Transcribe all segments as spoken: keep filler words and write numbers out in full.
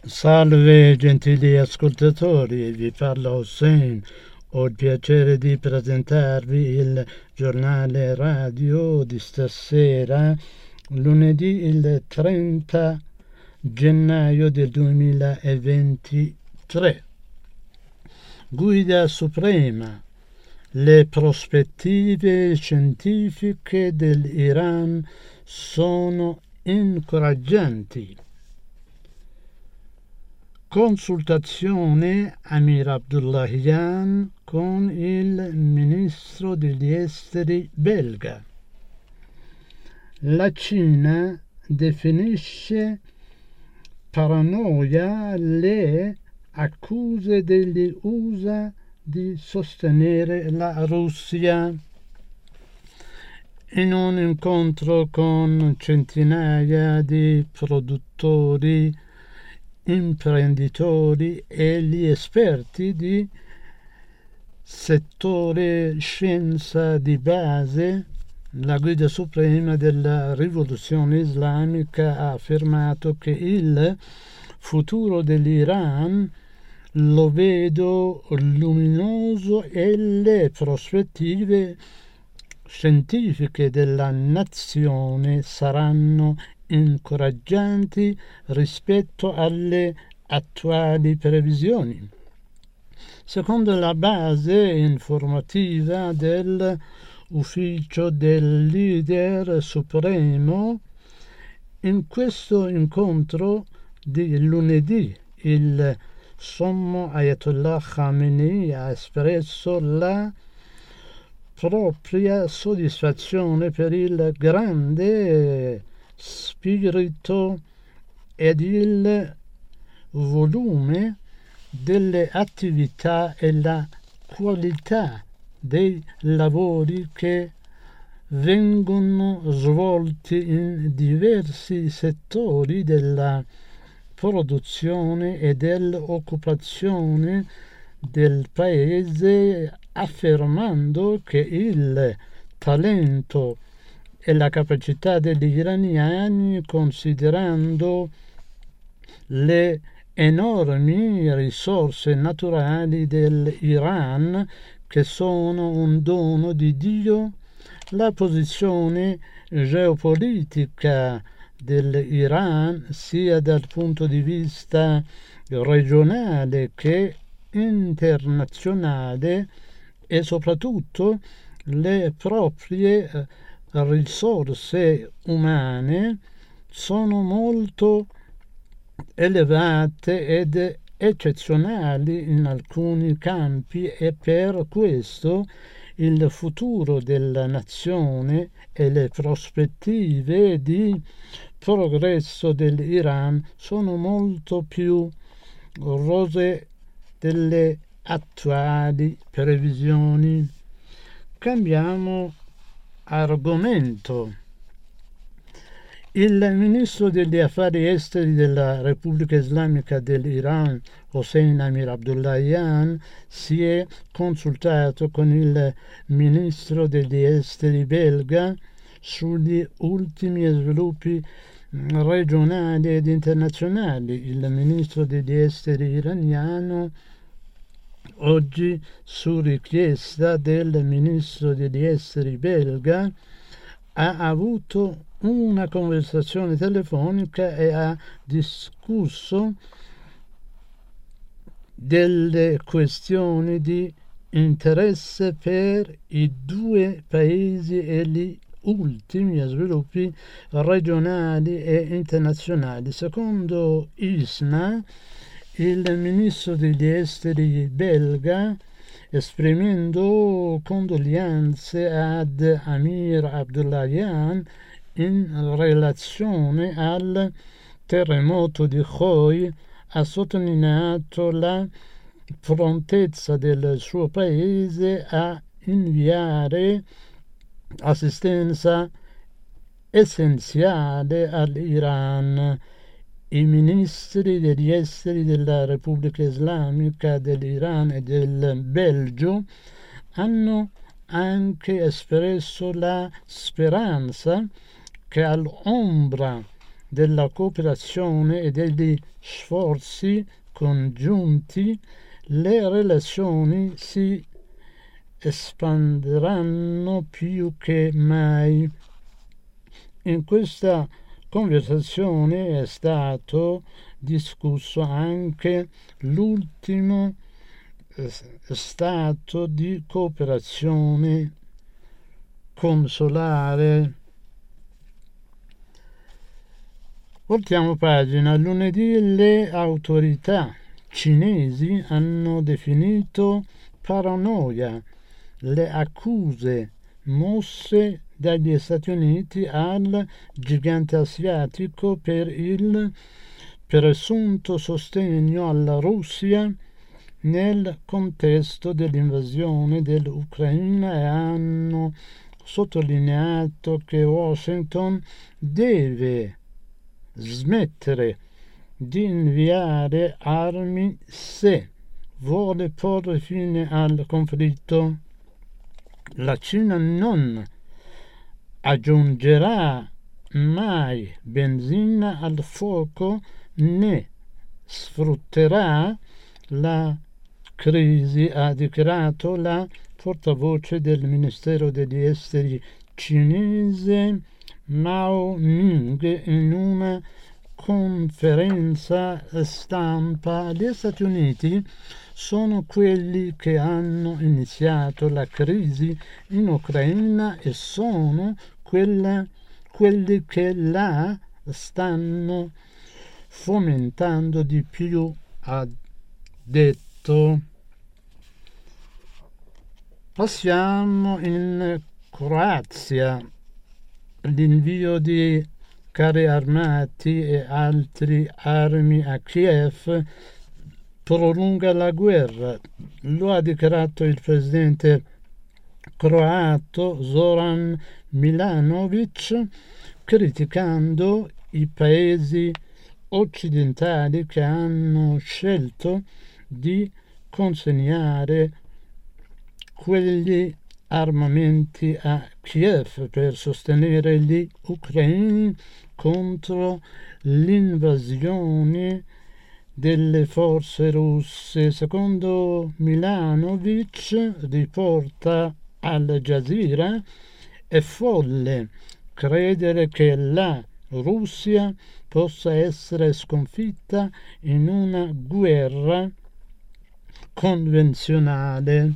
Salve gentili ascoltatori, vi parla Hossein. Ho il piacere di presentarvi il giornale radio di stasera, lunedì il trenta gennaio del duemilaventitré. Guida suprema. Le prospettive scientifiche dell'Iran sono incoraggianti. Consultazione Amir Abdullahian con il ministro degli esteri belga. La Cina definisce paranoia le accuse degli U S A di sostenere la Russia. In un incontro con centinaia di produttori, imprenditori e gli esperti di settore scienza di base, la guida suprema della rivoluzione islamica ha affermato che il futuro dell'Iran lo vedo luminoso e le prospettive scientifiche della nazione saranno incoraggianti rispetto alle attuali previsioni. Secondo la base informativa dell'ufficio del leader supremo, in questo incontro di lunedì il sommo Ayatollah Khamenei ha espresso la propria soddisfazione per il grande spirito ed il volume delle attività e la qualità dei lavori che vengono svolti in diversi settori della produzione e dell'occupazione del paese, affermando che il talento e la capacità degli iraniani, considerando le enormi risorse naturali dell'Iran, che sono un dono di Dio, la posizione geopolitica dell'Iran, sia dal punto di vista regionale che internazionale, e soprattutto le proprie risorse umane sono molto elevate ed eccezionali in alcuni campi, e per questo il futuro della nazione e le prospettive di progresso dell'Iran sono molto più rosee delle attuali previsioni. Cambiamo argomento. Il ministro degli affari esteri della Repubblica Islamica dell'Iran, Hossein Amir Abdullahian, si è consultato con il ministro degli esteri belga sugli ultimi sviluppi regionali ed internazionali. Il ministro degli esteri iraniano oggi, su richiesta del ministro degli esteri belga, ha avuto una conversazione telefonica e ha discusso delle questioni di interesse per i due paesi e gli ultimi sviluppi regionali e internazionali. Secondo I S N A, il ministro degli esteri belga, esprimendo condoglianze ad Amir Abdullahian in relazione al terremoto di Khoi, ha sottolineato la prontezza del suo paese a inviare assistenza essenziale all'Iran. I ministri degli esteri della Repubblica Islamica dell'Iran e del Belgio hanno anche espresso la speranza che all'ombra della cooperazione e degli sforzi congiunti, le relazioni si espanderanno più che mai. In questa conversazione è stato discusso anche l'ultimo stato di cooperazione consolare. Voltiamo pagina. Lunedì le autorità cinesi hanno definito paranoia le accuse mosse dagli Stati Uniti al gigante asiatico per il presunto sostegno alla Russia nel contesto dell'invasione dell'Ucraina e hanno sottolineato che Washington deve smettere di inviare armi se vuole porre fine al conflitto. La Cina non aggiungerà mai benzina al fuoco né sfrutterà la crisi, ha dichiarato la portavoce del Ministero degli Esteri cinese Mao Ning in una conferenza stampa. Gli Stati Uniti sono quelli che hanno iniziato la crisi in Ucraina e sono quella, quelli che la stanno fomentando di più, ha detto. Passiamo in Croazia. L'invio di carri armati e altre armi a Kiev prolunga la guerra. Lo ha dichiarato il presidente croato Zoran Milanovic, criticando i paesi occidentali che hanno scelto di consegnare quegli armamenti a Kiev per sostenere gli ucraini contro l'invasione delle forze russe. Secondo Milanovic, riporta Al Jazeera, è folle credere che la Russia possa essere sconfitta in una guerra convenzionale.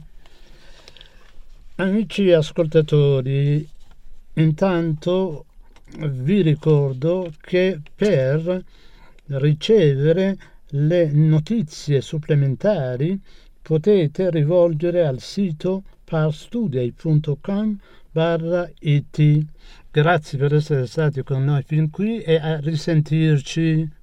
Amici ascoltatori, intanto vi ricordo che per ricevere le notizie supplementari potete rivolgere al sito parstudia punto com barra it. Grazie per essere stati con noi fin qui e a risentirci.